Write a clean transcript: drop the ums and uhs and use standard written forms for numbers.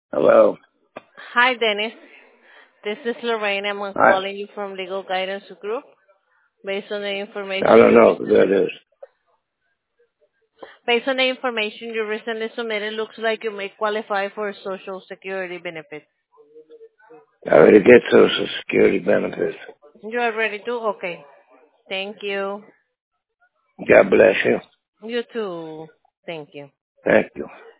Hello. Hi, Dennis. This is Lorraine. I'm I calling you from Legal Guidance Group. Based on the I information don't you know who recently, that is. based on the information you recently submitted, looks like you may qualify for Social Security benefits. I already get Social Security benefits. You are ready to? Okay. Thank you. God bless you. You too. Thank you. Thank you.